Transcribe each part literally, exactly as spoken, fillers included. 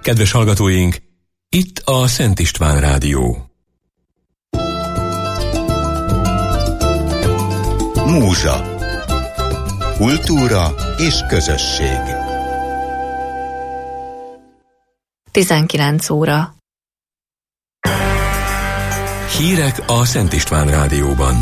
Kedves hallgatóink, itt a Szent István Rádió. Múzsa. Kultúra és közösség. tizenkilenc óra. Hírek a Szent István Rádióban.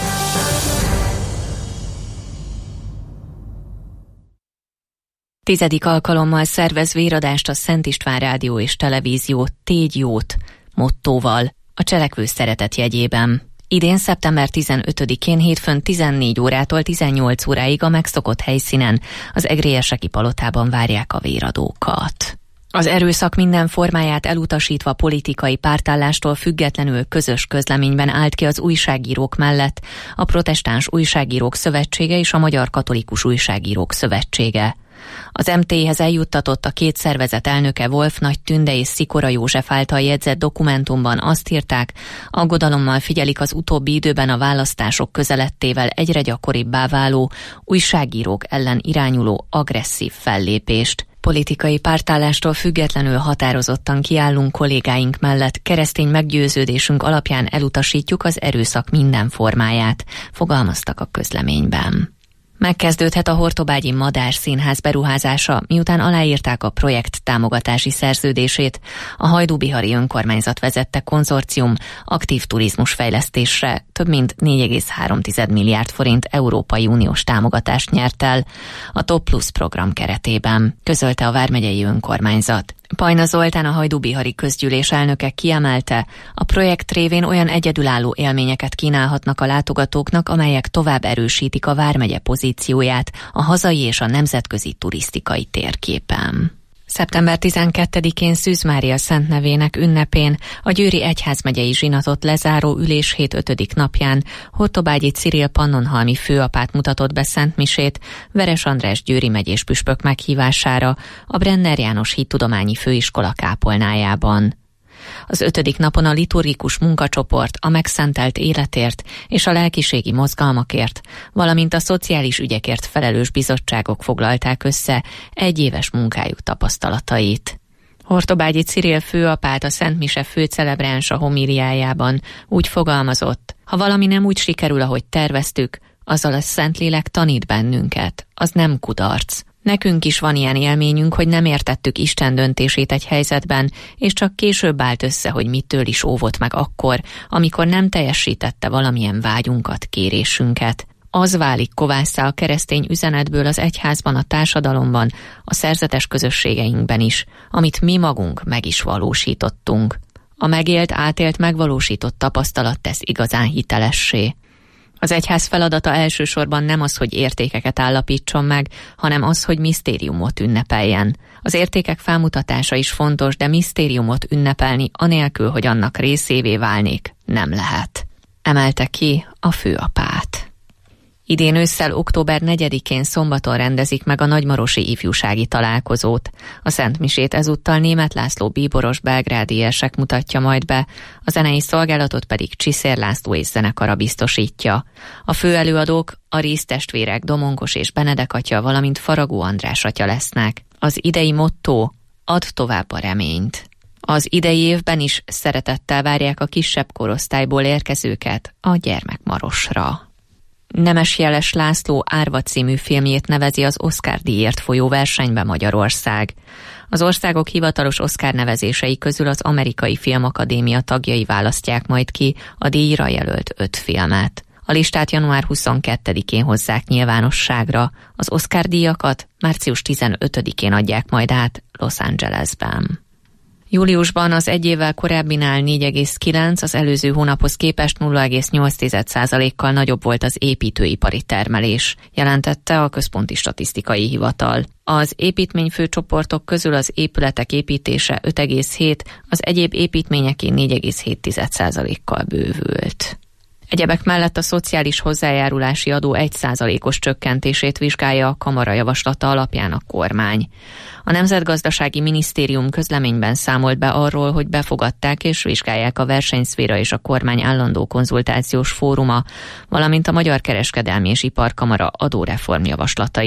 Tizedik alkalommal szervez véradást a Szent István Rádió és Televízió Tégy jót mottóval a cselekvő szeretet jegyében. Idén szeptember tizenötödikén hétfőn tizennégy órától tizennyolc óráig a megszokott helyszínen, az Egrélyeseki palotában várják a véradókat. Az erőszak minden formáját elutasítva politikai pártállástól függetlenül közös közleményben állt ki az újságírók mellett a Protestáns Újságírók Szövetsége és a Magyar Katolikus Újságírók Szövetsége. Az em té é-hez eljuttatott a két szervezet elnöke Wolf Nagy Tünde és Szikora József által jegyzett dokumentumban azt írták, aggodalommal figyelik az utóbbi időben a választások közelettével egyre gyakoribbá váló újságírók ellen irányuló agresszív fellépést. Politikai pártállástól függetlenül határozottan kiállunk kollégáink mellett, keresztény meggyőződésünk alapján elutasítjuk az erőszak minden formáját, fogalmaztak a közleményben. Megkezdődhet a Hortobágyi Madár Színház beruházása, miután aláírták a projekt támogatási szerződését. A Hajdúbihari Önkormányzat vezette konzorcium aktív turizmus fejlesztésre több mint négy egész három milliárd forint Európai Uniós támogatást nyert el a Top Plus program keretében, közölte a vármegyei önkormányzat. Pajna Zoltán, a Hajdúbihari Közgyűlés elnöke kiemelte, a projekt révén olyan egyedülálló élményeket kínálhatnak a látogatóknak, amelyek tovább erősítik a vármegye pozícióját a hazai és a nemzetközi turisztikai térképen. szeptember tizenkettedikén Szűz Mária Szent Nevének ünnepén a Győri Egyházmegyei zsinatot lezáró üléshét ötödik napján Hortobágyi Cyril pannonhalmi főapát mutatott be szentmisét Veres András győri megyés püspök meghívására a Brenner János Hittudományi Főiskola kápolnájában. Az ötödik napon a liturgikus munkacsoport a megszentelt életért és a lelkiségi mozgalmakért, valamint a szociális ügyekért felelős bizottságok foglalták össze egyéves munkájuk tapasztalatait. Hortobágyi Cyril főapát a Szent Mise főcelebránsa homíliájában úgy fogalmazott: ha valami nem úgy sikerül, ahogy terveztük, azzal a Szentlélek tanít bennünket, az nem kudarc. Nekünk is van ilyen élményünk, hogy nem értettük Isten döntését egy helyzetben, és csak később állt össze, hogy mitől is óvott meg akkor, amikor nem teljesítette valamilyen vágyunkat, kérésünket. Az válik kovásszá a keresztény üzenetből az egyházban, a társadalomban, a szerzetes közösségeinkben is, amit mi magunk meg is valósítottunk. A megélt, átélt, megvalósított tapasztalat tesz igazán hitelessé. Az egyház feladata elsősorban nem az, hogy értékeket állapítson meg, hanem az, hogy misztériumot ünnepeljen. Az értékek felmutatása is fontos, de misztériumot ünnepelni anélkül, hogy annak részévé válnék, nem lehet. Emelte ki a főapát. Idén ősszel október negyedikén szombaton rendezik meg a nagymarosi ifjúsági találkozót. A szentmisét ezúttal Németh László bíboros belgrádi érsek mutatja majd be, a zenei szolgálatot pedig Csiszér László és zenekara biztosítja. A főelőadók a Ríz testvérek, Domonkos és Benedek atya, valamint Faragó András atya lesznek. Az idei motto: add tovább a reményt. Az idei évben is szeretettel várják a kisebb korosztályból érkezőket a Gyermekmarosra. Nemes Jeles László Árva című filmjét nevezi az Oscar-díjért folyó versenybe Magyarország. Az országok hivatalos Oscar nevezései közül az Amerikai Filmakadémia tagjai választják majd ki a díjra jelölt öt filmet. A listát január huszonkettedikén hozzák nyilvánosságra, az Oscar-díjakat március tizenötödikén adják majd át Los Angelesben. Júliusban az egy évvel korábbinál négy egész kilenc, az előző hónaphoz képest nulla egész nyolc százalékkal nagyobb volt az építőipari termelés, jelentette a Központi Statisztikai Hivatal. Az építményfőcsoportok közül az épületek építése öt egész hét, az egyéb építményeké négy egész hét százalékkal bővült. Egyebek mellett a szociális hozzájárulási adó egy százalékos csökkentését vizsgálja a kamara javaslata alapján a kormány. A Nemzetgazdasági Minisztérium közleményben számolt be arról, hogy befogadták és vizsgálják a versenyszféra és a kormány állandó konzultációs fóruma, valamint a Magyar Kereskedelmi és Iparkamara adóreform javaslatait.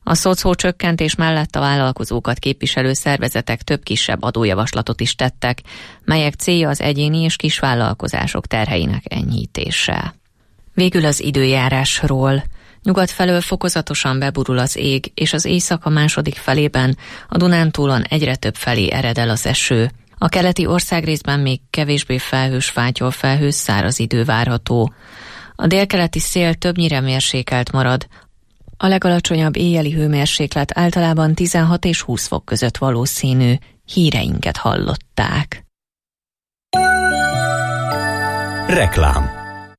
A szocó csökkentés mellett a vállalkozókat képviselő szervezetek több kisebb adójavaslatot is tettek, melyek célja az egyéni és kisvállalkozások terheinek enyhítése. Végül az időjárásról. Nyugat felől fokozatosan beburul az ég, és az éjszaka második felében a Dunántúlon egyre több felé ered el az eső. A keleti országrészben még kevésbé felhős, fátyol felhős, száraz idő várható. A délkeleti szél többnyire mérsékelt marad. A legalacsonyabb éjjeli hőmérséklet általában tizenhat és húsz fok között valószínű. Híreinket hallották. Reklám.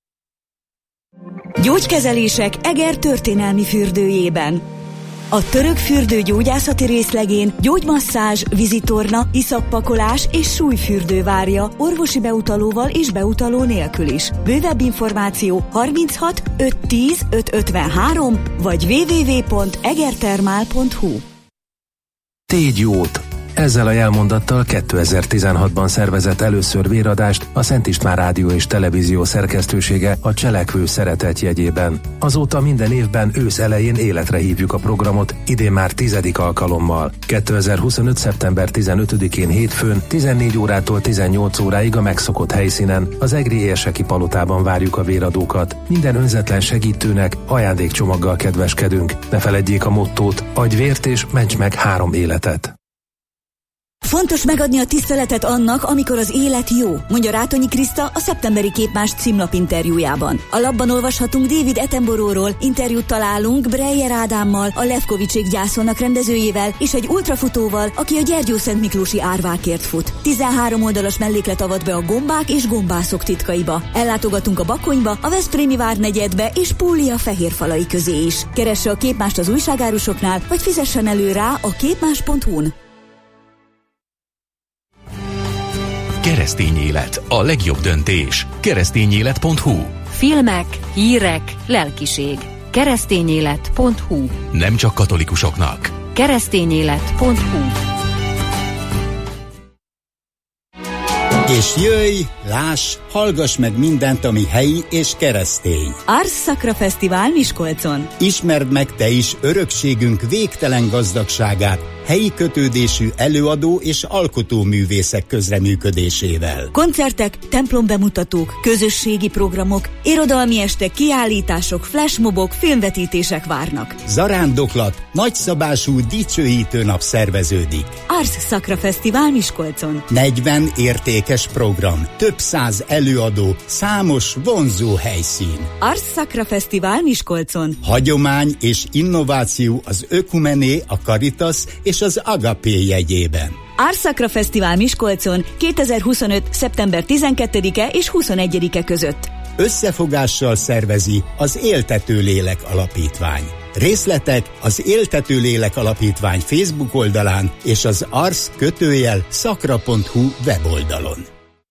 Gyógykezelések Eger történelmi fürdőjében. A török fürdő gyógyászati részlegén gyógymasszázs, vizitorna, iszappakolás és súlyfürdő várja orvosi beutalóval és beutaló nélkül is. Bővebb információ harminchat ötszáz tíz ötszázötvenhárom vagy double-u double-u double-u pont egertermál pont hu. Tégy jót! Ezzel a jelmondattal kétezer-tizenhatban szervezett először véradást a Szent István Rádió és Televízió szerkesztősége a Cselekvő Szeretet jegyében. Azóta minden évben ősz elején életre hívjuk a programot, idén már tizedik alkalommal. kétezer-huszonöt. szeptember tizenötödikén hétfőn tizennégy órától tizennyolc óráig a megszokott helyszínen, az egri érseki palotában várjuk a véradókat. Minden önzetlen segítőnek ajándékcsomaggal kedveskedünk. Ne feledjék a mottót: adj vért és ments meg három életet. Fontos megadni a tiszteletet annak, amikor az élet jó, mondja Rátonyi Kriszta a szeptemberi Képmás címlap interjújában. A labban olvashatunk David Attenborough-ról, interjút találunk Breyer Ádámmal, a Levkovicsék gyászolnak rendezőjével, és egy ultrafutóval, aki a Gyergyószent Miklósi árvákért fut. tizenhárom oldalas melléklet avat be a gombák és gombászok titkaiba. Ellátogatunk a Bakonyba, a Veszprémi várnegyedbe és Púlia fehérfalai közé is. Keresse a Képmást az újságárusoknál, vagy fizessen elő rá a képmás pont hu-n. Keresztény élet, a legjobb döntés. keresztényélet pont hu. Filmek, hírek, lelkiség. keresztényélet pont hu. Nem csak katolikusoknak. keresztényélet pont hu. És jöjj, láss, hallgass meg mindent, ami helyi és keresztény. Ars Sacra Fesztivál Miskolcon. Ismerd meg te is örökségünk végtelen gazdagságát, helyi kötődésű előadó és alkotóművészek közreműködésével. Koncertek, templombemutatók, közösségi programok, irodalmi estek, kiállítások, flashmobok, filmvetítések várnak. Zarándoklat, nagyszabású dicsőítő nap szerveződik. Ars Sacra Fesztivál Miskolcon. negyven értékes program, több száz előadó, számos vonzó helyszín. Ars Sacra Fesztivál Miskolcon. Hagyomány és innováció az Ökumené, a Caritas és az Agapé jegyében. Ars Sacra Fesztivál Miskolcon kétezer-huszonöt. szeptember tizenkettedike és huszonegyedike között. Összefogással szervezi az Éltető Lélek Alapítvány. Részletek az Éltető Lélek Alapítvány Facebook oldalán és az ars kötőjel szakra pont hu weboldalon.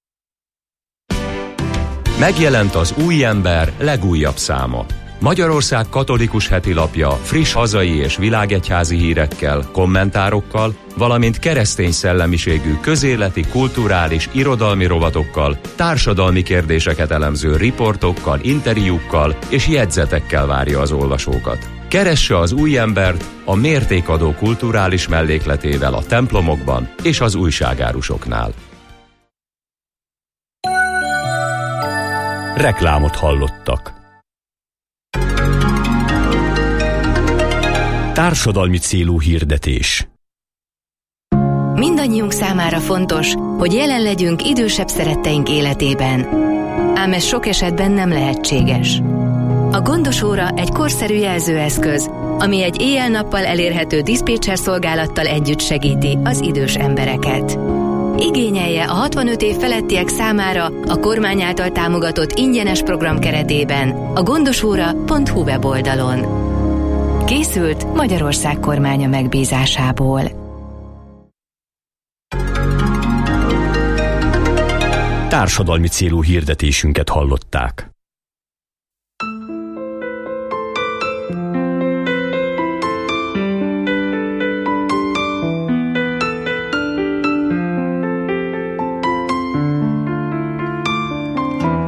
Megjelent az Új Ember legújabb száma. Magyarország katolikus hetilapja friss hazai és világegyházi hírekkel, kommentárokkal, valamint keresztény szellemiségű közéleti, kulturális, irodalmi rovatokkal, társadalmi kérdéseket elemző riportokkal, interjúkkal és jegyzetekkel várja az olvasókat. Keresse az Új Embert a mértékadó kulturális mellékletével a templomokban és az újságárusoknál. Reklámot hallottak. Társadalmi célú hirdetés. Mindannyiunk számára fontos, hogy jelen legyünk idősebb szeretteink életében. Ám ez sok esetben nem lehetséges. A Gondos Óra egy korszerű jelzőeszköz, ami egy éjjel-nappal elérhető diszpécser szolgálattal együtt segíti az idős embereket. Igényelje a hatvanöt év felettiek számára a kormány által támogatott ingyenes program keretében a gondosóra pont hu weboldalon. Készült Magyarország kormánya megbízásából. Társadalmi célú hirdetésünket hallották.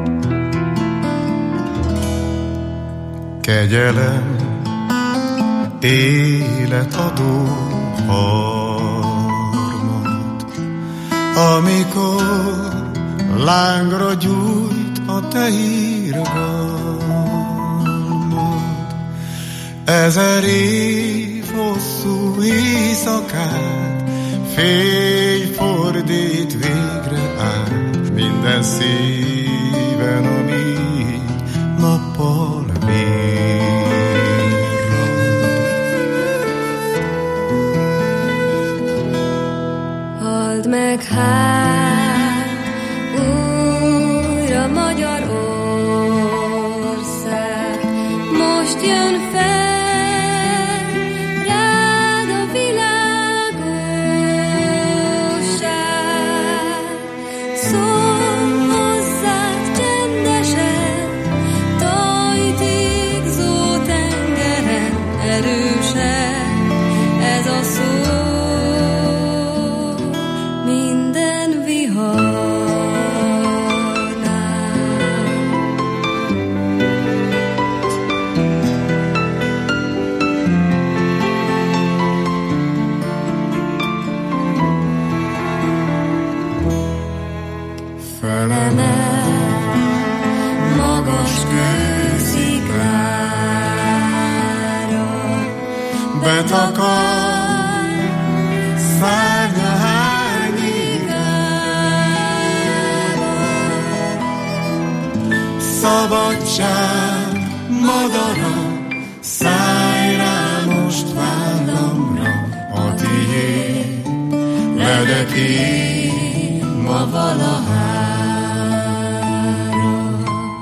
Kegyelem, életadó harmad, amikor lángra gyújt a tehírgalmad. Ezer év hosszú éjszakát fény fordít végre át minden szíven, ami nappal virrad. Halld meg hát újra Magyarország, most jön fel rád a világosság. Szól hozzád csendesen, tajtékzó tengeren, erősen ez a szó minden viharnál. Felemel magas kősziklára, Betakar szárnyahányigában, szabadság madara, szállj rá most vállamra, a tiéd ledek én ma valahára.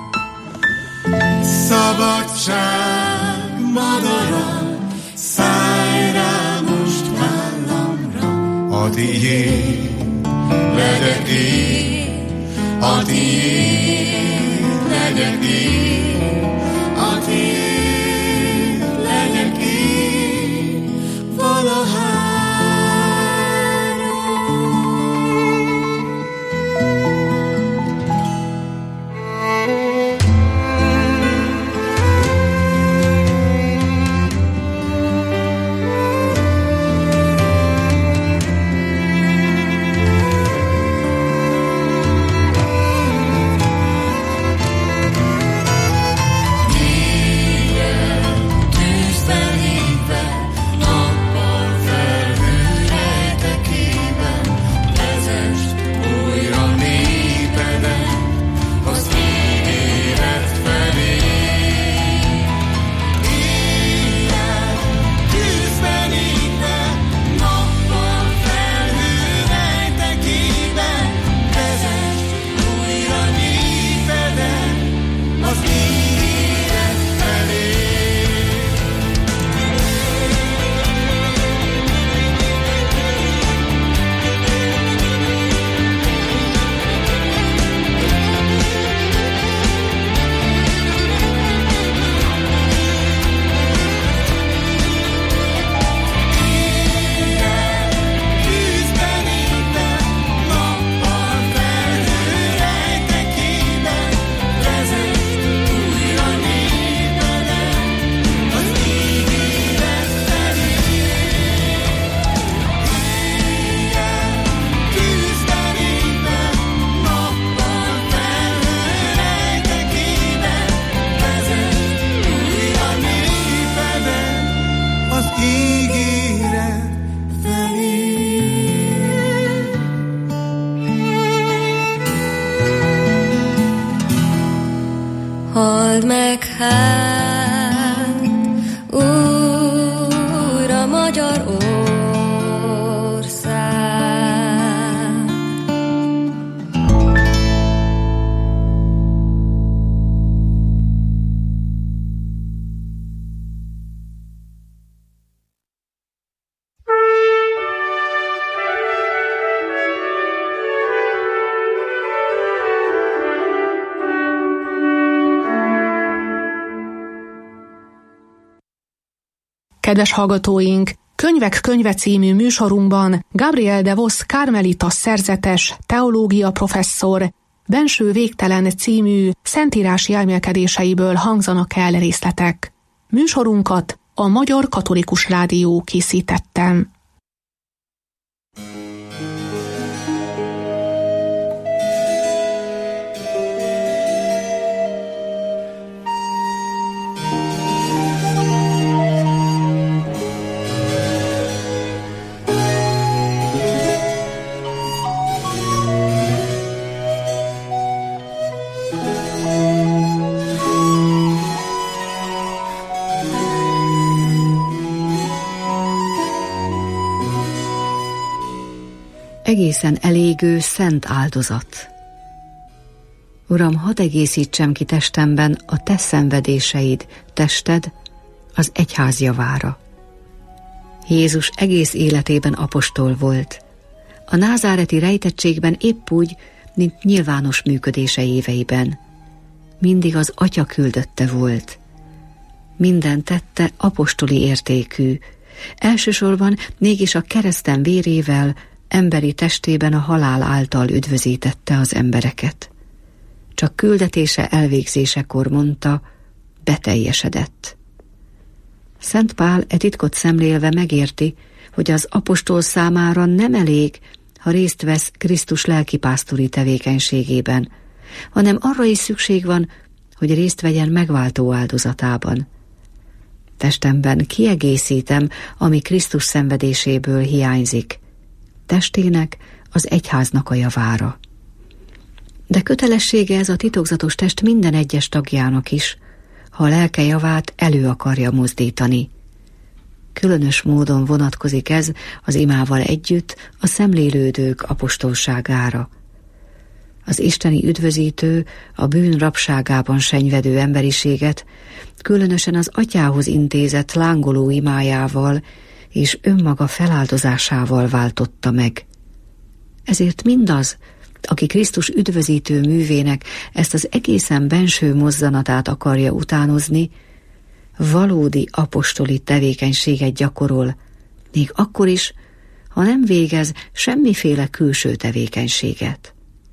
Szabadság madara, szállj rá most vállamra, a tiéd legyek én, a tiéd legyek én, a tiéd legyek én valahára. Halld meg hát újra Magyarország. Kedves hallgatóink, Könyvek könyve című műsorunkban Gabriel de Vos Karmelita szerzetes, teológia professzor, Benső végtelen című szentírási elmélkedéseiből hangzanak el részletek. Műsorunkat a Magyar Katolikus Rádió készítette. Egészen elégő szent áldozat. Uram, hadd egészítsem ki testemben a te szenvedéseid, tested az egyház javára. Jézus egész életében apostol volt. A názáreti rejtettségben épp úgy, mint nyilvános működése éveiben. Mindig az Atya küldötte volt. Minden tette apostoli értékű. Elsősorban mégis a kereszten vérével, emberi testében a halál által üdvözítette az embereket. Csak küldetése elvégzésekor mondta, beteljesedett. Szent Pál e titkot szemlélve megérti, hogy az apostol számára nem elég, ha részt vesz Krisztus lelkipásztori tevékenységében, hanem arra is szükség van, hogy részt vegyen megváltó áldozatában. Testemben kiegészítem, ami Krisztus szenvedéséből hiányzik, testének, az egyháznak a javára. De kötelessége ez a titokzatos test minden egyes tagjának is, ha a lelke javát elő akarja mozdítani. Különös módon vonatkozik ez az imával együtt a szemlélődők apostolságára. Az isteni üdvözítő, a bűn rabságában senyvedő emberiséget különösen az Atyához intézett lángoló imájával és önmaga feláldozásával váltotta meg. Ezért mindaz, aki Krisztus üdvözítő művének ezt az egészen benső mozzanatát akarja utánozni, valódi apostoli tevékenységet gyakorol, még akkor is, ha nem végez semmiféle külső tevékenységet.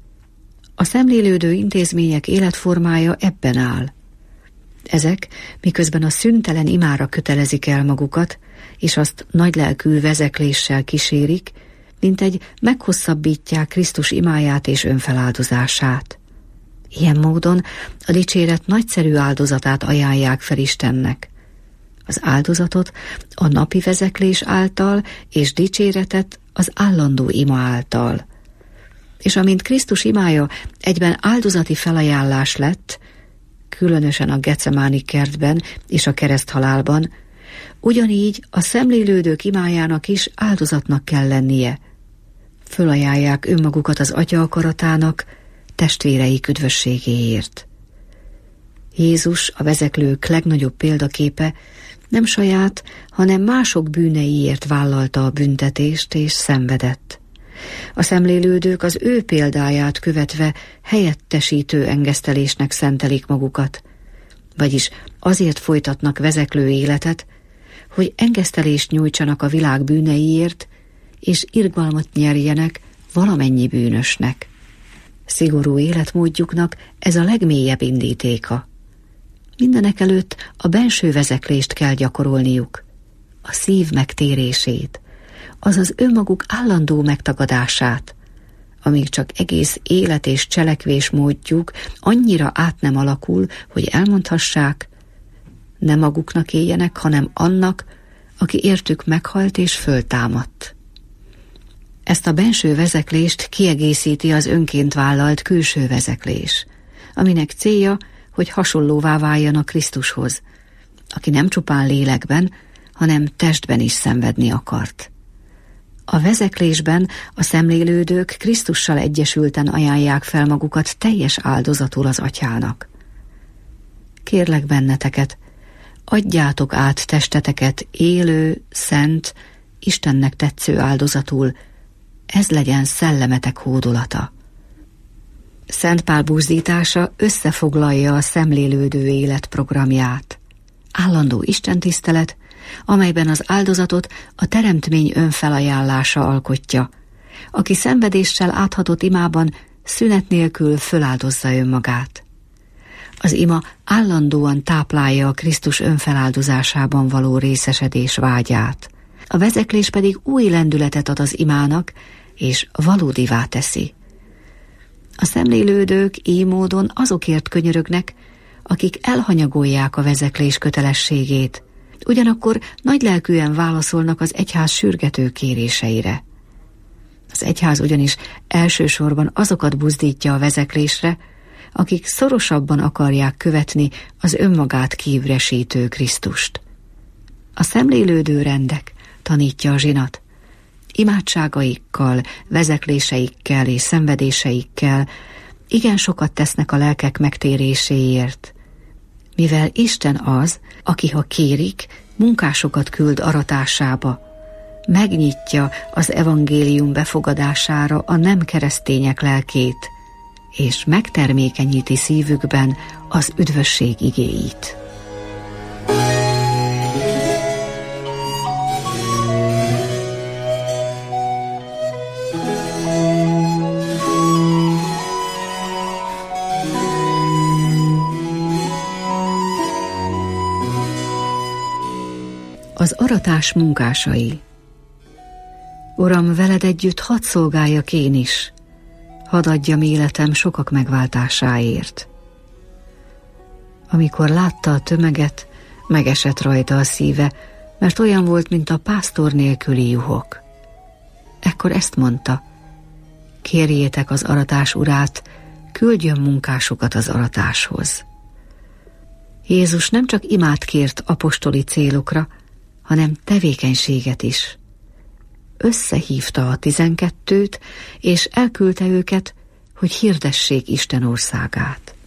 A szemlélődő intézmények életformája ebben áll. Ezek, miközben a szüntelen imára kötelezik el magukat, és azt nagylelkű vezekléssel kísérik, mint egy meghosszabbítják Krisztus imáját és önfeláldozását. Ilyen módon a dicséret nagyszerű áldozatát ajánlják fel Istennek. Az áldozatot a napi vezeklés által és dicséretet az állandó ima által. És amint Krisztus imája egyben áldozati felajánlás lett, különösen a Getsemáni kertben és a kereszthalálban, ugyanígy a szemlélődők imájának is áldozatnak kell lennie. Fölajánlják önmagukat az Atya akaratának, testvéreik üdvösségéért. Jézus, a vezeklők legnagyobb példaképe, nem saját, hanem mások bűneiért vállalta a büntetést és szenvedett. A szemlélődők az ő példáját követve helyettesítő engesztelésnek szentelik magukat, vagyis azért folytatnak vezeklő életet, hogy engesztelést nyújtsanak a világ bűneiért, és irgalmat nyerjenek valamennyi bűnösnek. Szigorú életmódjuknak ez a legmélyebb indítéka. Mindenekelőtt a benső vezeklést kell gyakorolniuk, a szív megtérését, azaz önmaguk állandó megtagadását, amíg csak egész élet és cselekvés módjuk annyira át nem alakul, hogy elmondhassák, ne maguknak éljenek, hanem annak, aki értük meghalt és föltámadt. Ezt a benső vezeklést kiegészíti az önként vállalt külső vezeklés, aminek célja, hogy hasonlóvá váljanak Krisztushoz, aki nem csupán lélekben, hanem testben is szenvedni akart. A vezeklésben a szemlélődők Krisztussal egyesülten ajánlják fel magukat teljes áldozatul az Atyának. Kérlek benneteket, adjátok át testeteket élő, szent, Istennek tetsző áldozatul, ez legyen szellemetek hódolata. Szent Pál buzdítása összefoglalja a szemlélődő élet programját. Állandó istentisztelet, amelyben az áldozatot a teremtmény önfelajánlása alkotja, aki szenvedéssel áthatott imában szünet nélkül föláldozza önmagát. Az ima állandóan táplálja a Krisztus önfeláldozásában való részesedés vágyát. A vezeklés pedig új lendületet ad az imának, és valódivá teszi. A szemlélődők így módon azokért könyörögnek, akik elhanyagolják a vezeklés kötelességét, ugyanakkor nagylelkűen válaszolnak az egyház sürgető kéréseire. Az egyház ugyanis elsősorban azokat buzdítja a vezeklésre, akik szorosabban akarják követni az önmagát kiüresítő Krisztust. A szemlélődő rendek, tanítja a zsinat, imádságaikkal, vezekléseikkel és szenvedéseikkel igen sokat tesznek a lelkek megtéréséért, mivel Isten az, aki, ha kérik, munkásokat küld aratásába, megnyitja az evangélium befogadására a nem keresztények lelkét, és megtermékenyíti szívükben az üdvösség igéit. Az aratás munkásai. Uram, veled együtt hadd szolgáljak én is, hadd adjam életem sokak megváltásáért. Amikor látta a tömeget, megesett rajta a szíve, mert olyan volt, mint a pásztor nélküli juhok. Ekkor ezt mondta: kérjétek az aratás urát, küldjön munkásokat az aratáshoz. Jézus nem csak imát kért apostoli célokra, hanem tevékenységet is. Összehívta a tizenkettőt, és elküldte őket, hogy hirdessék Isten országát.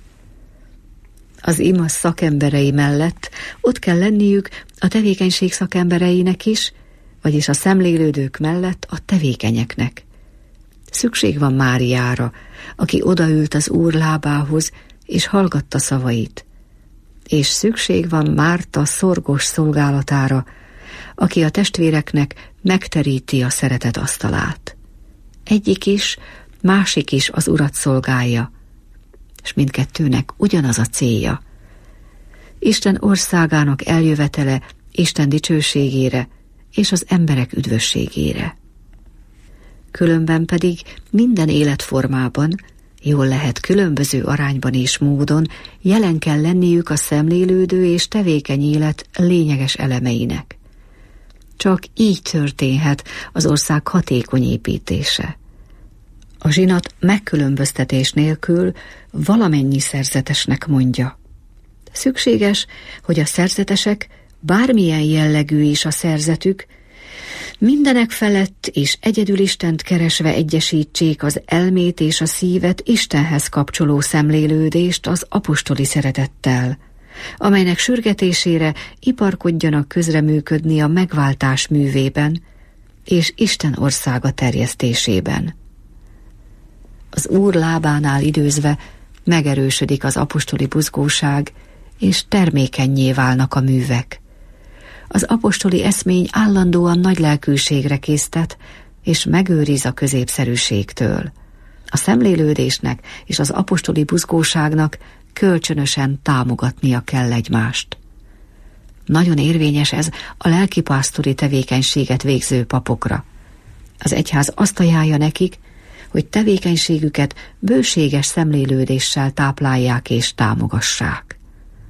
Az ima szakemberei mellett ott kell lenniük a tevékenység szakembereinek is, vagyis a szemlélődők mellett a tevékenyeknek. Szükség van Máriára, aki odaült az Úr lábához, és hallgatta szavait. És szükség van Márta szorgos szolgálatára, aki a testvéreknek megteríti a szeretet asztalát. Egyik is, másik is az Urat szolgálja, és mindkettőnek ugyanaz a célja. Isten országának eljövetele Isten dicsőségére és az emberek üdvösségére. Különben pedig minden életformában, jól lehet különböző arányban és módon jelen kell lenniük a szemlélődő és tevékeny élet lényeges elemeinek. Csak így történhet az ország hatékony építése. A zsinat megkülönböztetés nélkül valamennyi szerzetesnek mondja. Szükséges, hogy a szerzetesek, bármilyen jellegű is a szerzetük, mindenek felett és egyedül Istent keresve egyesítsék az elmét és a szívet Istenhez kapcsoló szemlélődést az apostoli szeretettel, amelynek sürgetésére iparkodjanak közreműködni a megváltás művében és Isten országa terjesztésében. Az Úr lábánál időzve megerősödik az apostoli buzgóság, és termékennyé válnak a művek. Az apostoli eszmény állandóan nagy lelkűségre késztet, és megőriz a középszerűségtől. A szemlélődésnek és az apostoli buzgóságnak kölcsönösen támogatnia kell egymást. Nagyon érvényes ez a lelkipásztori tevékenységet végző papokra. Az egyház azt ajánlja nekik, hogy tevékenységüket bőséges szemlélődéssel táplálják és támogassák.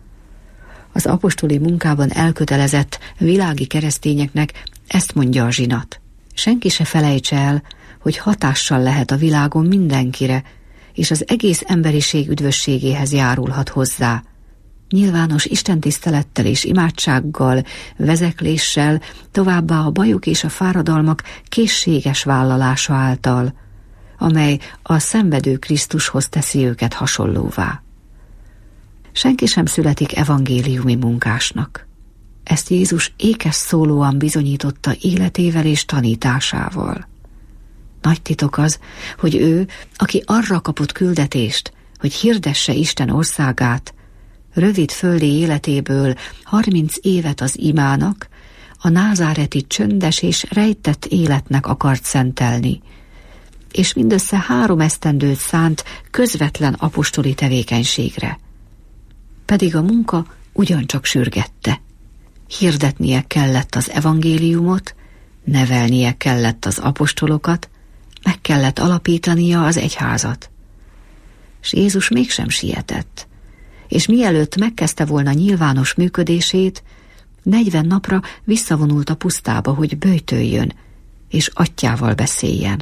Az apostoli munkában elkötelezett világi keresztényeknek ezt mondja a zsinat: senki se felejtse el, hogy hatással lehet a világon mindenkire, és az egész emberiség üdvösségéhez járulhat hozzá. Nyilvános istentisztelettel és imádsággal, vezekléssel, továbbá a bajok és a fáradalmak készséges vállalása által, amely a szenvedő Krisztushoz teszi őket hasonlóvá. Senki sem születik evangéliumi munkásnak. Ezt Jézus ékes szólóan bizonyította életével és tanításával. Nagy titok az, hogy ő, aki arra kapott küldetést, hogy hirdesse Isten országát, rövid földi életéből harminc évet az imának, a názáreti csöndes és rejtett életnek akart szentelni, és mindössze három esztendőt szánt közvetlen apostoli tevékenységre. pedig a munka ugyancsak sürgette. Hirdetnie kellett az evangéliumot, nevelnie kellett az apostolokat, meg kellett alapítania az egyházat. S Jézus mégsem sietett, és mielőtt megkezdte volna nyilvános működését, negyven napra visszavonult a pusztába, hogy böjtöljön, és atyával beszéljen.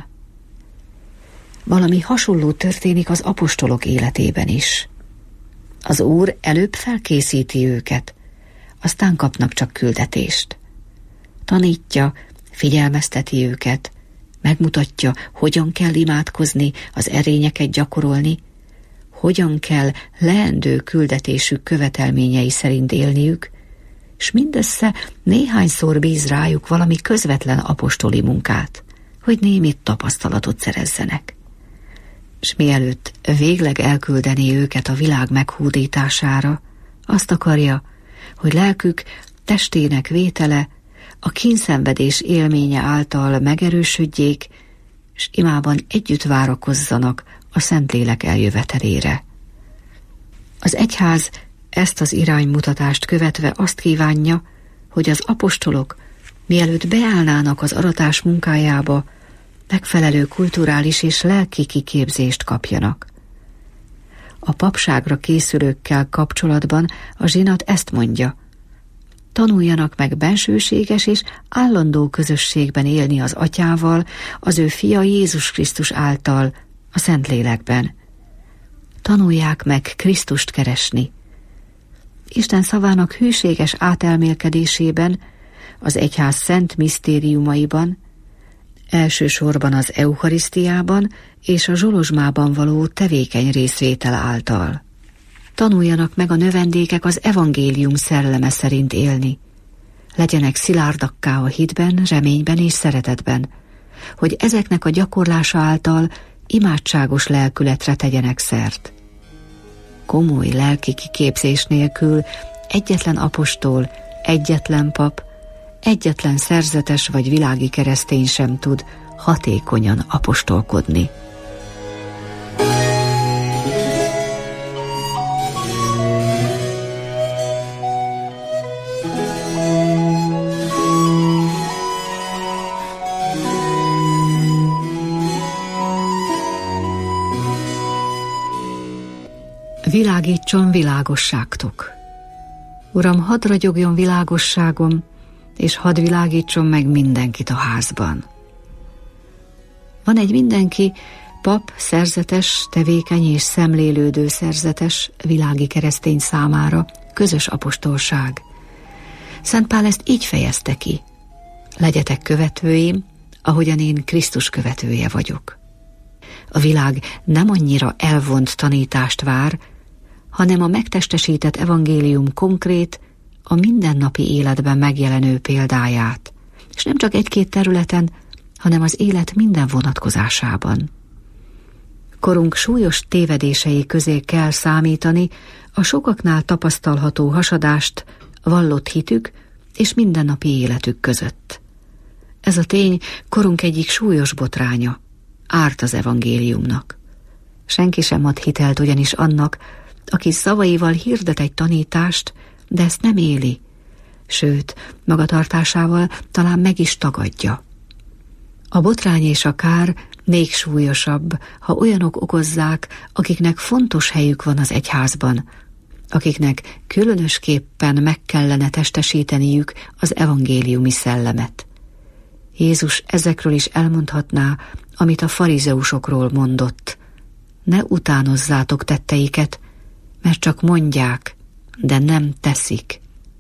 Valami hasonló történik az apostolok életében is. Az Úr előbb felkészíti őket, aztán kapnak csak küldetést. Tanítja, figyelmezteti őket, megmutatja, hogyan kell imádkozni, az erényeket gyakorolni, hogyan kell leendő küldetésük követelményei szerint élniük, s mindössze néhányszor bíz rájuk valami közvetlen apostoli munkát, hogy némi tapasztalatot szerezzenek. S mielőtt végleg elküldeni őket a világ meghódítására, azt akarja, hogy lelkük testének vétele a kínszenvedés élménye által megerősödjék, s imában együtt várakozzanak a Szentlélek eljövetelére. Az egyház ezt az iránymutatást követve azt kívánja, hogy az apostolok, mielőtt beállnának az aratás munkájába, megfelelő kulturális és lelki kiképzést kapjanak. A papságra készülőkkel kapcsolatban a zsinat ezt mondja: tanuljanak meg bensőséges és állandó közösségben élni az atyával, az ő fia Jézus Krisztus által, a Szentlélekben. Tanulják meg Krisztust keresni. Isten szavának hűséges átelmélkedésében, az egyház szent misztériumaiban, elsősorban az eucharisztiában és a zsolozsmában való tevékeny részvétel által. Tanuljanak meg a növendékek az evangélium szelleme szerint élni. Legyenek szilárdakká a hitben, reményben és szeretetben, hogy ezeknek a gyakorlása által imádságos lelkületre tegyenek szert. Komoly lelki kiképzés nélkül egyetlen apostol, egyetlen pap, egyetlen szerzetes vagy világi keresztény sem tud hatékonyan apostolkodni. Világítson világosságtok. Uram, hadd ragyogjon világosságom, és hadd világítson meg mindenkit a házban. Van egy mindenki, pap, szerzetes, tevékeny és szemlélődő szerzetes, világi keresztény számára közös apostolság. Szent Pál ezt így fejezte ki: legyetek követőim, ahogyan én Krisztus követője vagyok. A világ nem annyira elvont tanítást vár, hanem a megtestesített evangélium konkrét, a mindennapi életben megjelenő példáját, és nem csak egy-két területen, hanem az élet minden vonatkozásában. Korunk súlyos tévedései közé kell számítani a sokaknál tapasztalható hasadást vallott hitük és mindennapi életük között. Ez a tény korunk egyik súlyos botránya, árt az evangéliumnak. Senki sem ad hitelt ugyanis annak, aki szavaival hirdet egy tanítást, de ezt nem éli, sőt, magatartásával talán meg is tagadja. A botrány és a kár még súlyosabb, ha olyanok okozzák, akiknek fontos helyük van az egyházban, akiknek különösképpen meg kellene testesíteniük az evangéliumi szellemet. Jézus ezekről is elmondhatná, amit a farizeusokról mondott: ne utánozzátok tetteiket, mert csak mondják, de nem teszik.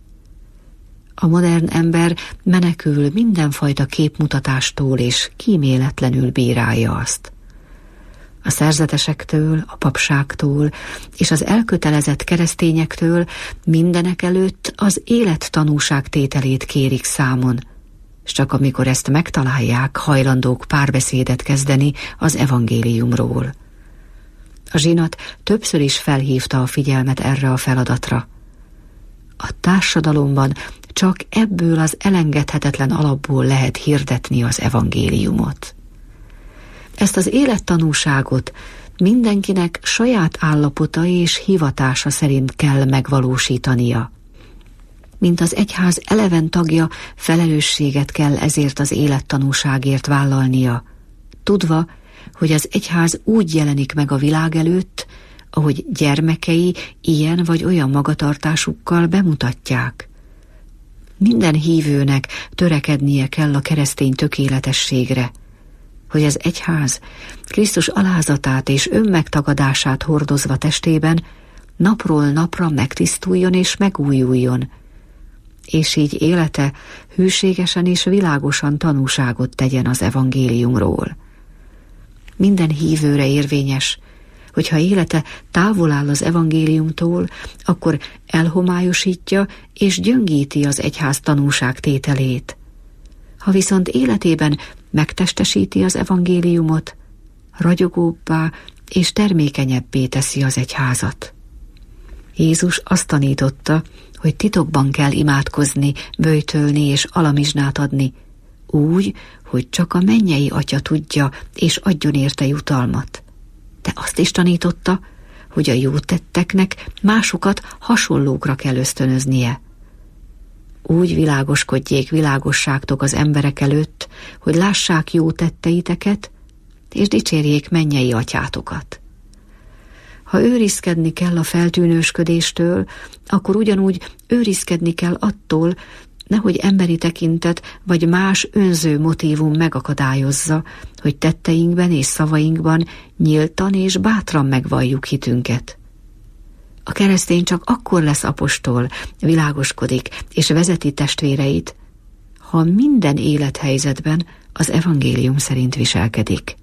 A modern ember menekül mindenfajta képmutatástól és kíméletlenül bírálja azt. A szerzetesektől, a papságtól és az elkötelezett keresztényektől mindenek előtt az élet tanúságtételét kérik számon, s csak amikor ezt megtalálják, hajlandók párbeszédet kezdeni az evangéliumról. A zsinat többször is felhívta a figyelmet erre a feladatra. A társadalomban csak ebből az elengedhetetlen alapból lehet hirdetni az evangéliumot. Ezt az élettanúságot mindenkinek saját állapota és hivatása szerint kell megvalósítania. Mint az egyház eleven tagja, felelősséget kell ezért az élettanúságért vállalnia, tudva, hogy az egyház úgy jelenik meg a világ előtt, ahogy gyermekei ilyen vagy olyan magatartásukkal bemutatják. Minden hívőnek törekednie kell a keresztény tökéletességre, hogy az egyház Krisztus alázatát és önmegtagadását hordozva testében napról napra megtisztuljon és megújuljon, és így élete hűségesen és világosan tanúságot tegyen az evangéliumról. Minden hívőre érvényes, hogyha élete távol áll az evangéliumtól, akkor elhomályosítja és gyöngíti az egyház tanúságtételét. Ha viszont életében megtestesíti az evangéliumot, ragyogóbbá és termékenyebbé teszi az egyházat. Jézus azt tanította, hogy titokban kell imádkozni, böjtölni és alamizsnát adni, úgy, hogy csak a mennyei Atya tudja és adjon érte jutalmat. De azt is tanította, hogy a jó tetteknek másokat hasonlókra kell ösztönöznie. Úgy világoskodjék világosságtok az emberek előtt, hogy lássák jó tetteiteket, és dicsérjék mennyei atyátokat. Ha őrizkedni kell a feltűnősködéstől, akkor ugyanúgy őrizkedni kell attól, nehogy emberi tekintet vagy más önző motívum megakadályozza, hogy tetteinkben és szavainkban nyíltan és bátran megvalljuk hitünket. A keresztény csak akkor lesz apostol, világoskodik és vezeti testvéreit, ha minden élethelyzetben az evangélium szerint viselkedik.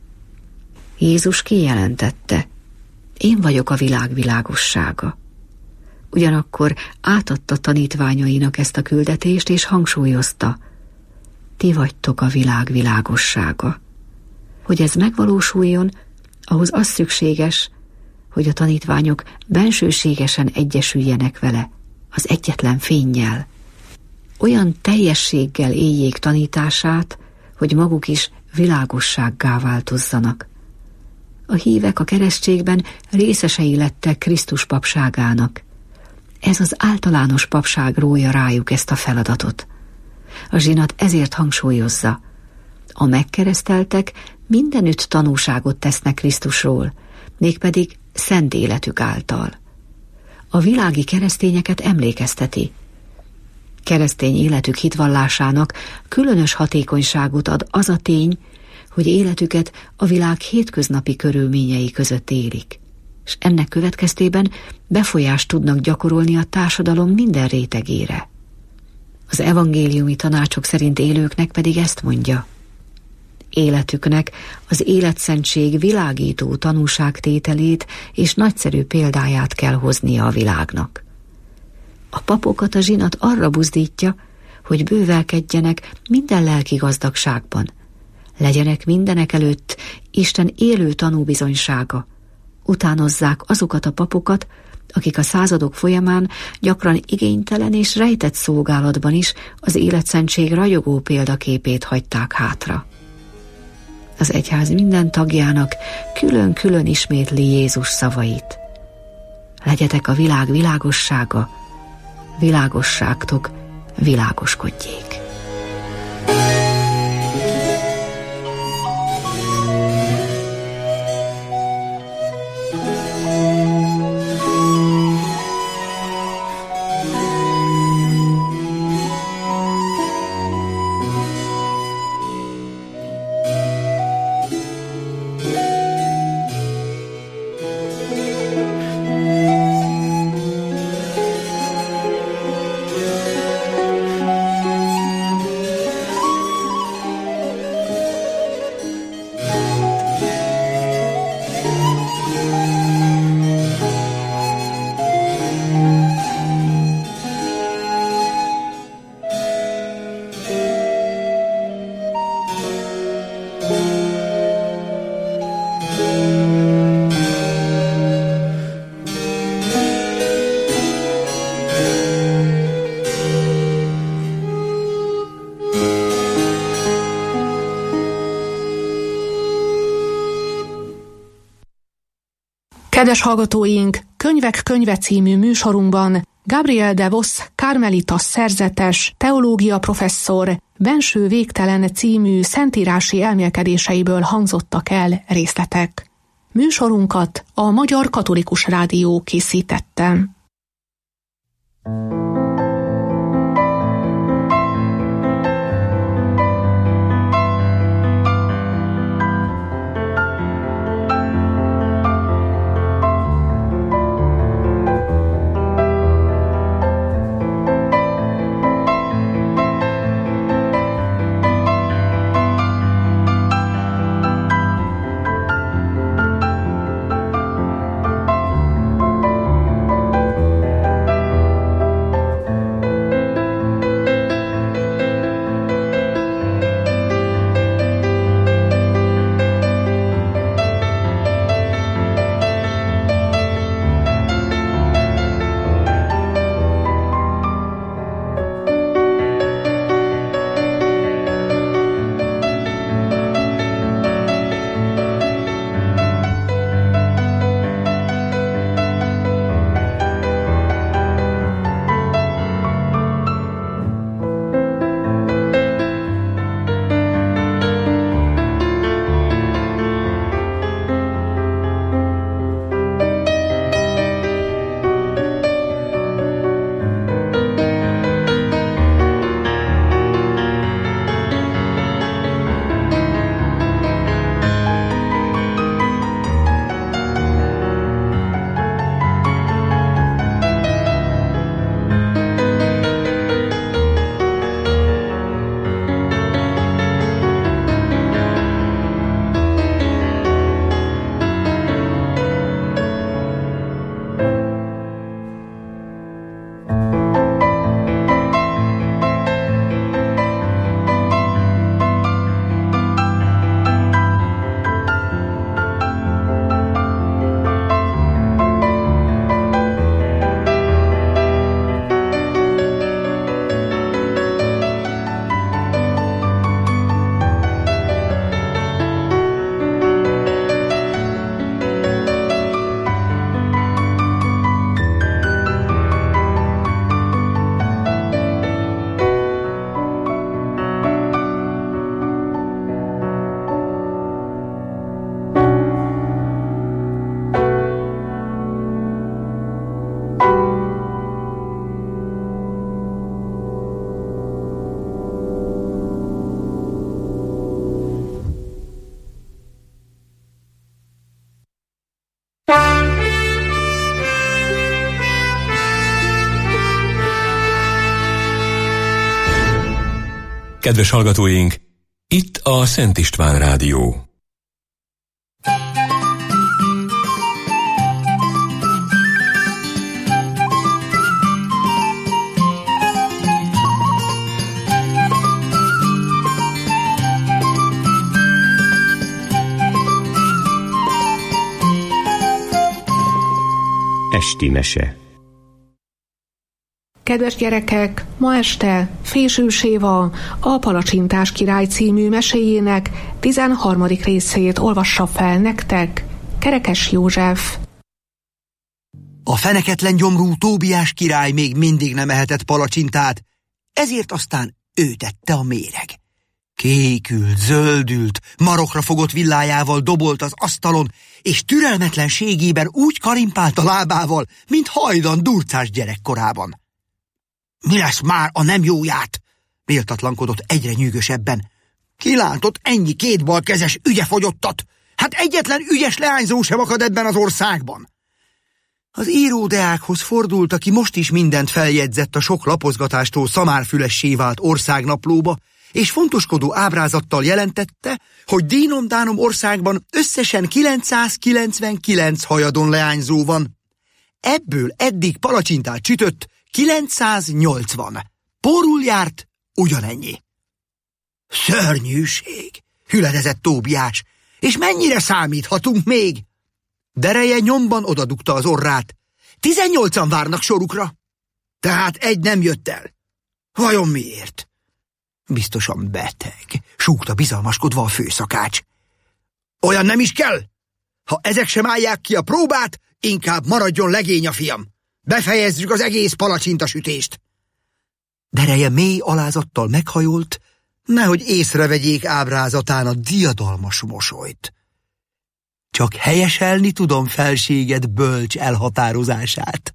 Jézus kijelentette: én vagyok a világ világossága. Ugyanakkor átadta tanítványainak ezt a küldetést, és hangsúlyozta: ti vagytok a világ világossága. Hogy ez megvalósuljon, ahhoz az szükséges, hogy a tanítványok bensőségesen egyesüljenek vele, az egyetlen fénnyel. Olyan teljességgel éljék tanítását, hogy maguk is világossággá változzanak. A hívek a keresztségben részesei lettek Krisztus papságának. Ez az általános papság rója rájuk ezt a feladatot. A zsinat ezért hangsúlyozza: a megkereszteltek mindenütt tanúságot tesznek Krisztusról, mégpedig szent életük által. A világi keresztényeket emlékezteti. Keresztény életük hitvallásának különös hatékonyságot ad az a tény, hogy életüket a világ hétköznapi körülményei között élik, és ennek következtében befolyást tudnak gyakorolni a társadalom minden rétegére. Az evangéliumi tanácsok szerint élőknek pedig ezt mondja: életüknek az életszentség világító tanúságtételét és nagyszerű példáját kell hoznia a világnak. A papokat a zsinat arra buzdítja, hogy bővelkedjenek minden lelki gazdagságban, legyenek mindenek előtt Isten élő tanúbizonysága, utánozzák azokat a papokat, akik a századok folyamán gyakran igénytelen és rejtett szolgálatban is az életszentség ragyogó példaképét hagyták hátra. Az egyház minden tagjának külön-külön ismétli Jézus szavait: legyetek a világ világossága, világosságtok világoskodjék. Kedves hallgatóink, Könyvek könyve című műsorunkban Gabriel de Vos Karmelitas szerzetes, teológia professzor Benső végtelen című szentírási elmélkedéseiből hangzottak el részletek. Műsorunkat a Magyar Katolikus Rádió készítette. Kedves hallgatóink, itt a Szent István Rádió. Esti mese. Kedves gyerekek, ma este Fésűs Éva a Palacsintás király című meséjének tizenharmadik részét olvassa fel nektek Kerekes József. A feneketlen gyomrú Tóbiás király még mindig nem ehetett palacsintát, ezért aztán ő tette a méreg. Kékült, zöldült, marokra fogott villájával dobolt az asztalon, és türelmetlenségében úgy karimpált a lábával, mint hajdan durcás gyerekkorában. Mi lesz már a nem jóját? Méltatlankodott egyre nyűgösebben. Kilántott ennyi kétbalkezes ügyefogyottat? Hát egyetlen ügyes leányzó sem akad ebben az országban. Az íródeákhoz fordult, aki most is mindent feljegyzett a sok lapozgatástól szamárfülessé vált országnaplóba, és fontoskodó ábrázattal jelentette, hogy Dínom-Dánom országban összesen kilencszázkilencvenkilenc hajadon leányzó van. Ebből eddig palacsintát csütött kilencszáznyolcvan. Porul járt ugyanennyi. Szörnyűség, hüledezett Tóbiás, és mennyire számíthatunk még? Dereje nyomban odadugta az orrát. Tizennyolcan várnak sorukra. Tehát egy nem jött el. Vajon miért? Biztosan beteg, súgta bizalmaskodva a főszakács. Olyan nem is kell. Ha ezek sem állják ki a próbát, inkább maradjon legény a fiam. Befejezzük az egész palacsintasütést. Dereje mély alázattal meghajolt, nehogy észrevegyék ábrázatán a diadalmas mosolyt. Csak helyeselni tudom felséged bölcs elhatározását.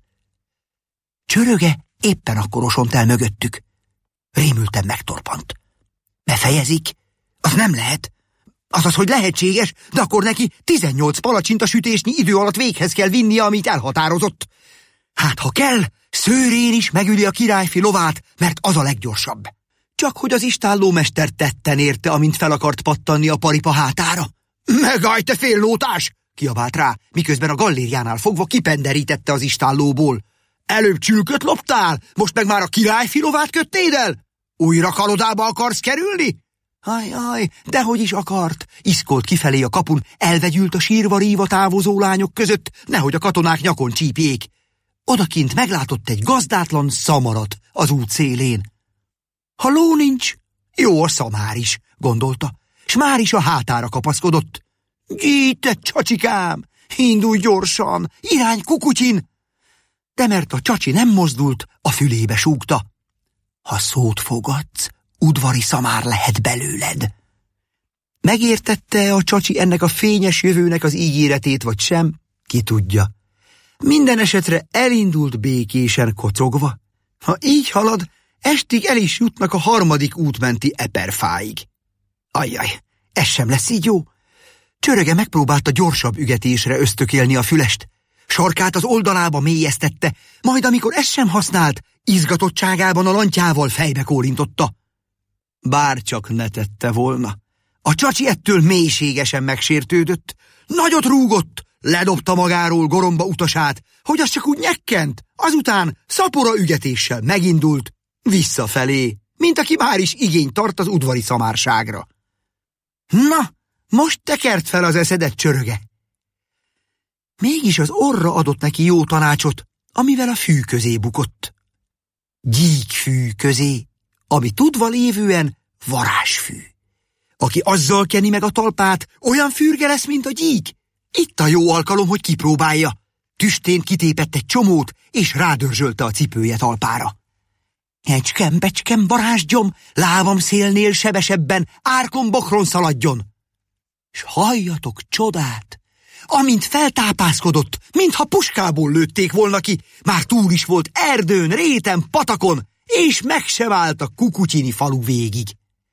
Csöröge éppen akkor osont el mögöttük. Rémülten megtorpant. Befejezik? Az nem lehet. Azaz, hogy lehetséges, de akkor neki tizennyolc palacsintasütésnyi idő alatt véghez kell vinnie, amit elhatározott. Hát ha kell, szőrén is megüli a királyfi lovát, mert az a leggyorsabb. Csak hogy az istállómester tetten érte, amint fel akart pattanni a paripa hátára. Megállj, te féllótás! Kiabált rá, miközben a gallériánál fogva kipenderítette az istállóból. Előbb csülköt loptál, most meg már a királyfi lovát köttéd el? Újra kalodába akarsz kerülni? Ajaj, dehogy is akart, iszkolt kifelé a kapun, elvegyült a sírva ríva távozó lányok között, nehogy a katonák nyakon csípjék. Odakint meglátott egy gazdátlan szamarat az út szélén. Ha ló nincs, jó a szamár is, gondolta, s már is a hátára kapaszkodott. Gyíte, csacsikám, indulj gyorsan, irány Kukutyin! De mert a csacsi nem mozdult, a fülébe súgta. Ha szót fogadsz, udvari szamár lehet belőled. Megértette a csacsi ennek a fényes jövőnek az ígéretét, vagy sem, ki tudja. Minden esetre elindult békésen kocogva. Ha így halad, estig el is jutnak a harmadik útmenti eperfáig. Ajjaj, ez sem lesz így jó. Csöröge megpróbálta gyorsabb ügetésre ösztökélni a fülest. Sarkát az oldalába mélyeztette, majd amikor ez sem használt, izgatottságában a lantyával fejbe kórintotta. Bárcsak ne tette volna. A csacsi ettől mélységesen megsértődött, nagyot rúgott, ledobta magáról goromba utasát, hogy az csak úgy nyekkent, azután szapora ügetéssel megindult, visszafelé, mint aki már is igényt tart az udvari szamárságra. Na, most tekert fel az eszedet, Csöröge. Mégis az orra adott neki jó tanácsot, amivel a fű közé bukott. Gyíkfű közé, ami tudva lévően varázsfű. Aki azzal keni meg a talpát, olyan fürge lesz, mint a gyík. Itt a jó alkalom, hogy kipróbálja. Tüstén kitépett egy csomót, és rádörzsölte a cipője talpára. Ecskem, becskem, varázsgyom, lábam szélnél sebesebben, árkon bokron szaladjon. S halljatok csodát! Amint feltápászkodott, mintha puskából lőtték volna ki, már túl is volt erdőn, réten, patakon, és meg sem állt a Kukutyini falu végig.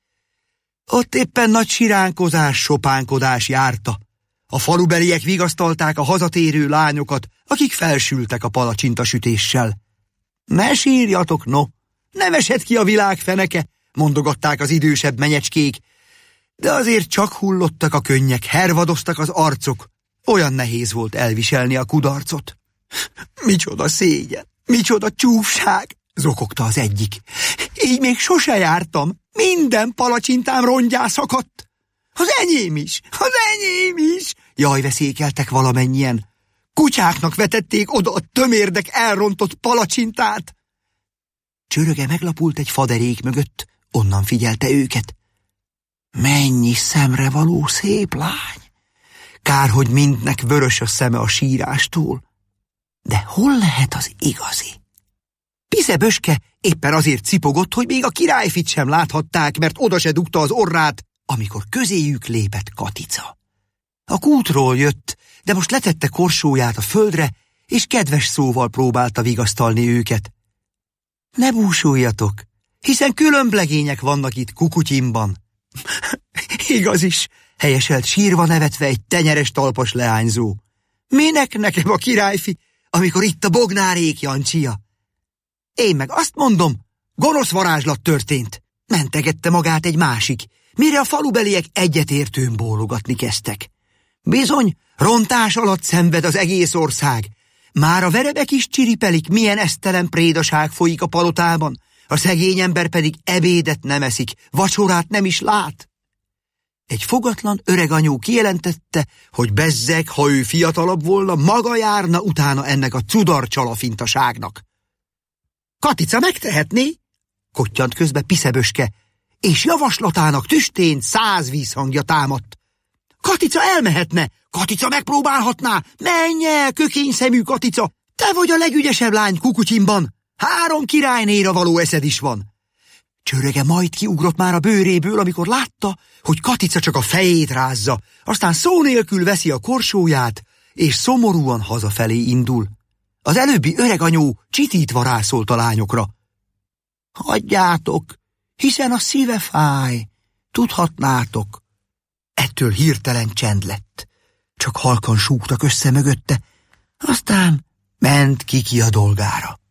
Ott éppen nagy siránkozás, sopánkodás járta. A falubeliek vigasztalták a hazatérő lányokat, akik felsültek a palacsintasütéssel. Ne sírjatok, no! Nem esett ki a világ feneke, mondogatták az idősebb menyecskék, de azért csak hullottak a könnyek, hervadoztak az arcok. Olyan nehéz volt elviselni a kudarcot. Micsoda szégyen, micsoda csúfság, zokogta az egyik. Így még sose jártam, minden palacsintám rongyá szakadt. Az enyém is, az enyém is, jaj, veszékeltek valamennyien. Kutyáknak vetették oda a tömérdek elrontott palacsintát. Csöröge meglapult egy faderék mögött, onnan figyelte őket. Mennyi szemrevaló szép lány! Kár, hogy mindnek vörös a szeme a sírástól. De hol lehet az igazi? Piszeböske éppen azért cipogott, hogy még a királyfit sem láthatták, mert oda se dugta az orrát, amikor közéjük lépett Katica. A kútról jött, de most letette korsóját a földre, és kedves szóval próbálta vigasztalni őket. Ne búsuljatok, hiszen különblegények vannak itt Kukutyinban. Igaz is, helyeselt sírva nevetve egy tenyeres talpas leányzó. Minek nekem a királyfi, amikor itt a Bognárék Jancsia? Én meg azt mondom, gonosz varázslat történt. Mentegette magát egy másik, mire a falubeliek egyetértőn bólogatni kezdtek. Bizony, rontás alatt szenved az egész ország. Már a verebek is csiripelik, milyen esztelen prédaság folyik a palotában, a szegény ember pedig ebédet nem eszik, vacsorát nem is lát. Egy fogatlan öreg anyó kijelentette, hogy bezzeg, ha ő fiatalabb volna, maga járna utána ennek a cudar csalafintaságnak. Katica megtehetné, kottyant közbe Piszeböske, és javaslatának tüstén száz vízhangja támadt. Katica elmehetne, Katica megpróbálhatná! Menj el, kökényszemű Katica! Te vagy a legügyesebb lány Kukutyinban! Három királynéra való eszed is van! Csöröge majd kiugrott már a bőréből, amikor látta, hogy Katica csak a fejét rázza, aztán szó nélkül veszi a korsóját, és szomorúan hazafelé indul. Az előbbi öreg anyó csitítva rászólt a lányokra. Hagyjátok, hiszen a szíve fáj, tudhatnátok. Ettől hirtelen csend lett. Csak halkan súgtak össze mögötte, aztán ment ki-ki a dolgára.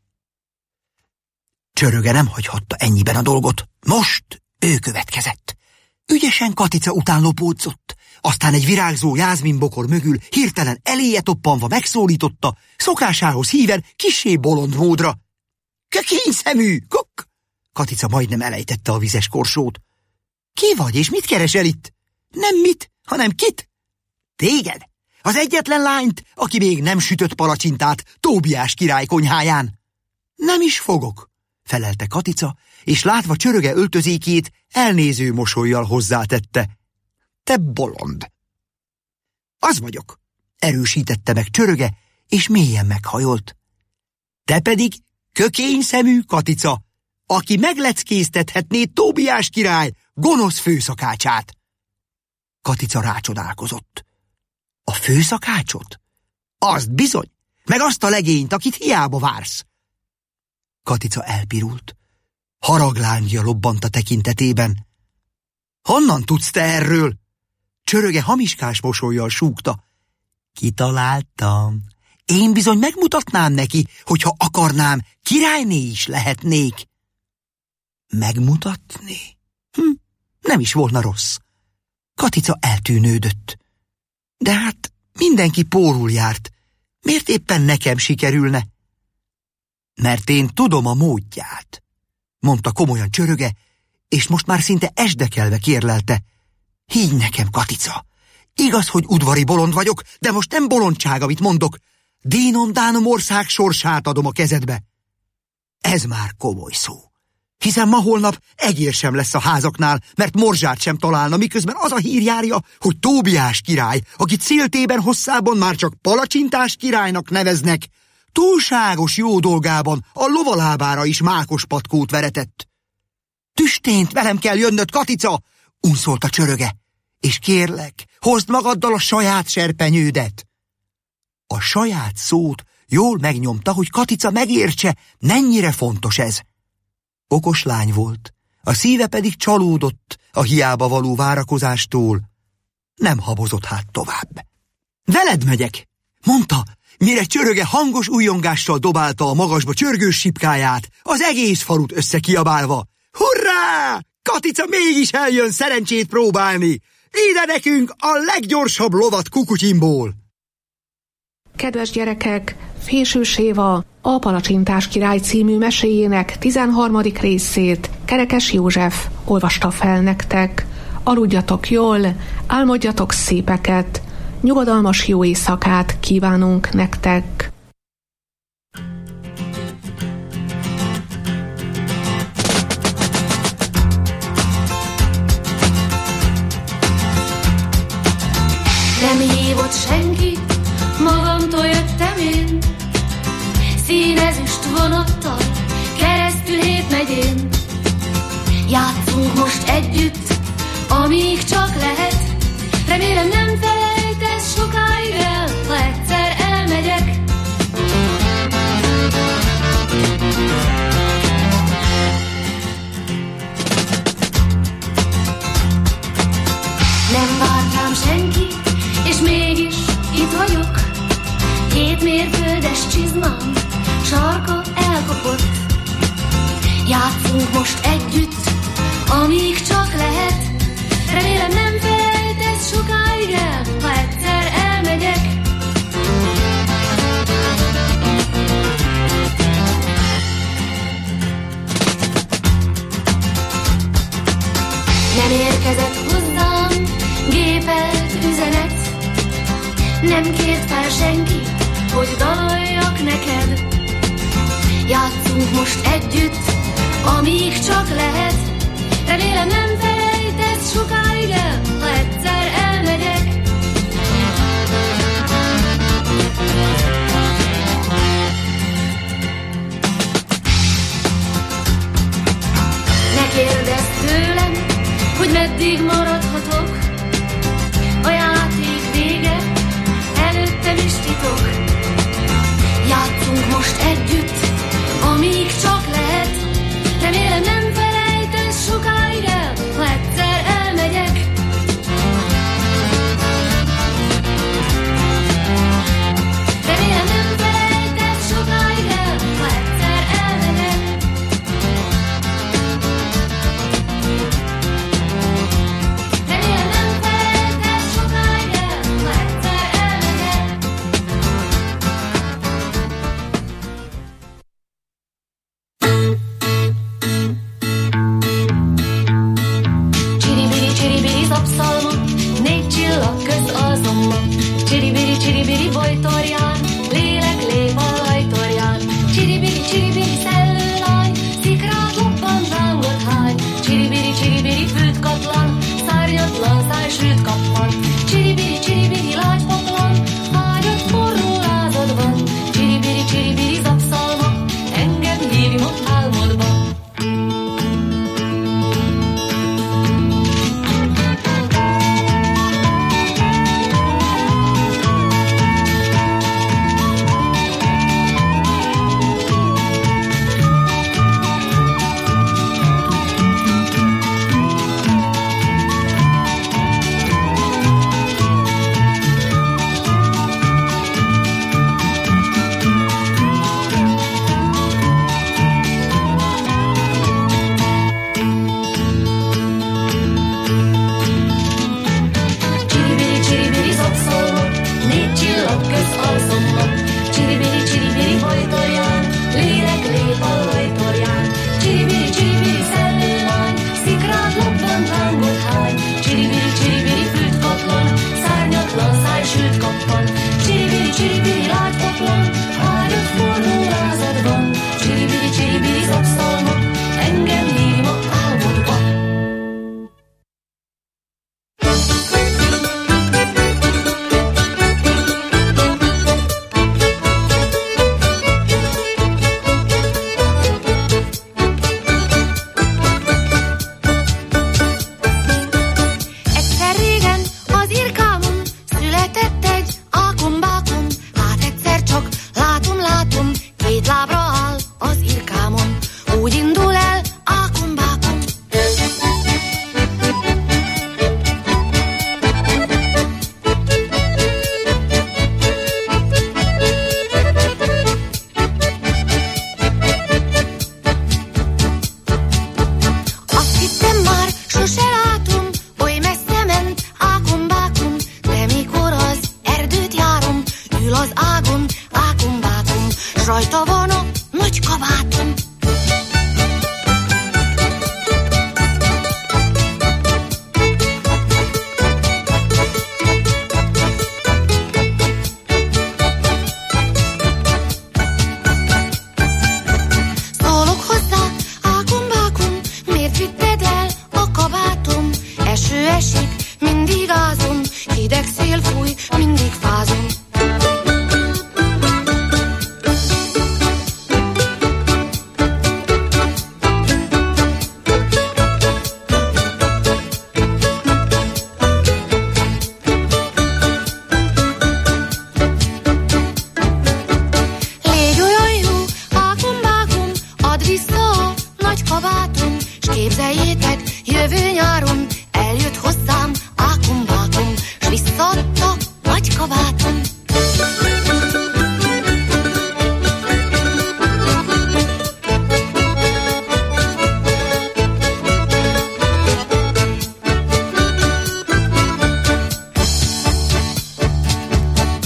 Csöröge nem hagyhatta ennyiben a dolgot. Most ő következett. Ügyesen Katica után lopódzott, aztán egy virágzó jázminbokor mögül hirtelen eléje toppanva megszólította, szokásához híven kissé bolond módra. Kökényszemű, kuk! Katica majdnem elejtette a vizes korsót. Ki vagy, és mit keresel itt? Nem mit, hanem kit? Téged, az egyetlen lányt, aki még nem sütött palacsintát Tóbiás király konyháján. Nem is fogok, felelte Katica, és látva Csöröge öltözékét elnéző mosollyal hozzátette. Te bolond! Az vagyok, erősítette meg Csöröge, és mélyen meghajolt. Te pedig kökényszemű Katica, aki megleckéztethetné Tóbiás király gonosz főszakácsát. Katica rácsodálkozott. A főszakácsot? Azt bizony, meg azt a legényt, akit hiába vársz. Katica elpirult. Haraglángja lobbant a tekintetében. Honnan tudsz te erről? Csöröge hamiskás mosollyal súgta. Kitaláltam. Én bizony megmutatnám neki, hogyha akarnám, királyné is lehetnék. Megmutatni? Hm, nem is volna rossz. Katica eltűnődött. De hát mindenki pórul járt. Miért éppen nekem sikerülne? Mert én tudom a módját, mondta komolyan Csöröge, és most már szinte esdekelve kérlelte. Higgy nekem, Katica, igaz, hogy udvari bolond vagyok, de most nem bolondság, amit mondok. Dínom-dánom ország sorsát adom a kezedbe. Ez már komoly szó. Hiszen ma-holnap egér sem lesz a házaknál, mert morzsát sem találna, miközben az a hír járja, hogy Tóbiás király, akit széltében hosszában már csak palacsintás királynak neveznek, túlságos jó dolgában a lovalábára is mákos patkót veretett. Tüstént velem kell jönnöd, Katica, unszolta Csöröge, és kérlek, hozd magaddal a saját serpenyődet. A saját szót jól megnyomta, hogy Katica megértse, mennyire fontos ez. Okos lány volt, a szíve pedig csalódott a hiába való várakozástól. Nem habozott hát tovább. Veled megyek, mondta, mire Csöröge hangos ujjongással dobálta a magasba csörgős sipkáját, az egész falut összekiabálva. Hurrá! Katica mégis eljön szerencsét próbálni! Ide nekünk a leggyorsabb lovat Kukutyinból! Kedves gyerekek, Fésűs Éva a Palacsintás király című meséjének tizenharmadik részét Kerekes József olvasta fel nektek. Aludjatok jól, álmodjatok szépeket, nyugodalmas jó éjszakát kívánunk nektek. Nem hívott senki, magamtól jöttem én, színezüst vonattal keresztül Hét megyén. Játszunk most együtt, amíg csak lehet, remélem nem felejtesz sokáig el, ha egyszer elmegyek. Nem várt rám senki, és mégis itt vagyok. Két mérföldes csizmám sarka elkopott. Játszunk most együtt, amíg csak lehet, remélem nem felejtesz sokáig el, ha egyszer elmegyek. Nem érkezett hozzám gépelt üzenet, nem kért fel senki, hogy daloljak neked. Játszunk most együtt, amíg csak lehet, remélem nem felejtesz sokáig el, ha egyszer elmegyek.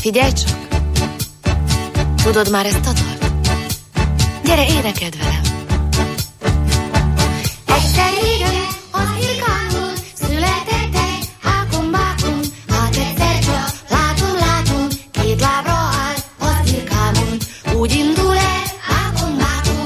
Figyelj csak! Tudod már ezt a dalt? Gyere, énekeld velem! Egyszer régen az Irkánból született egy hákom-bákom, hát egyszer csak látom, látom, két lábra áll az Irkámon, úgy indul el hákom-bákom.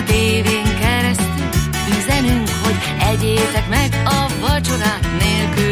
Egyétek meg a vacsorát nélkül.